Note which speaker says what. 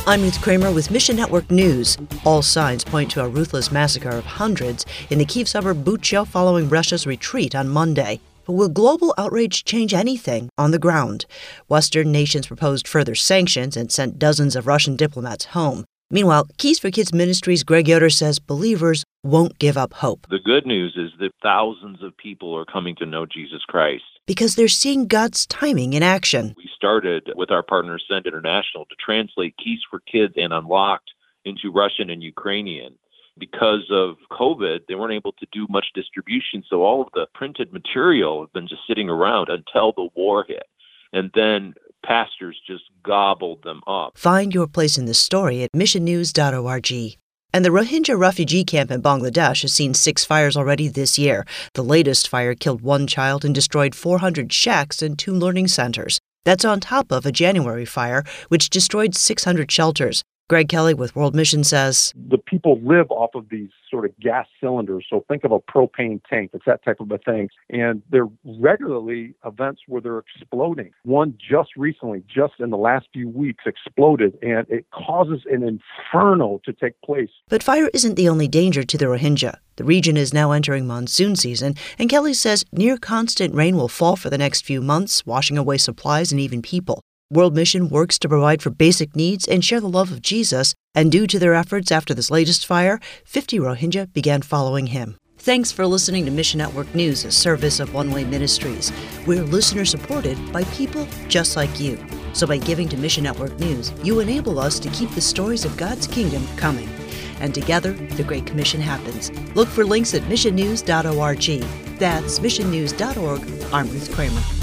Speaker 1: I'm Ruth Kramer with Mission Network News. All signs point to a ruthless massacre of hundreds in the Kyiv suburb Bucha following Russia's retreat on Monday. But will global outrage change anything on the ground? Western nations proposed further sanctions and sent dozens of Russian diplomats home. Meanwhile, Keys for Kids Ministries' Greg Yoder says believers won't give up hope.
Speaker 2: The good news is that thousands of people are coming to know Jesus Christ.
Speaker 1: Because they're seeing God's timing in action.
Speaker 2: We started with our partner Send International to translate Keys for Kids and Unlocked into Russian and Ukrainian. Because of COVID, they weren't able to do much distribution, so all of the printed material had been just sitting around until the war hit. And then pastors just gobbled them up.
Speaker 1: Find your place in this story at missionnews.org. And the Rohingya refugee camp in Bangladesh has seen 6 fires already this year. The latest fire killed 1 child and destroyed 400 shacks and 2 learning centers. That's on top of a January fire, which destroyed 600 shelters. Greg Kelly with World Mission says,
Speaker 3: the people live off of these sort of gas cylinders. So think of a propane tank. It's that type of a thing. And there are regularly events where they're exploding. One just recently, just in the last few weeks, exploded, and it causes an inferno to take place.
Speaker 1: But fire isn't the only danger to the Rohingya. The region is now entering monsoon season, and Kelly says near constant rain will fall for the next few months, washing away supplies and even people. World Mission works to provide for basic needs and share the love of Jesus, and due to their efforts after this latest fire, 50 Rohingya began following him. Thanks for listening to Mission Network News, a service of One Way Ministries. We're listener-supported by people just like you. So by giving to Mission Network News, you enable us to keep the stories of God's kingdom coming. And together, the Great Commission happens. Look for links at missionnews.org. That's missionnews.org. I'm Ruth Kramer.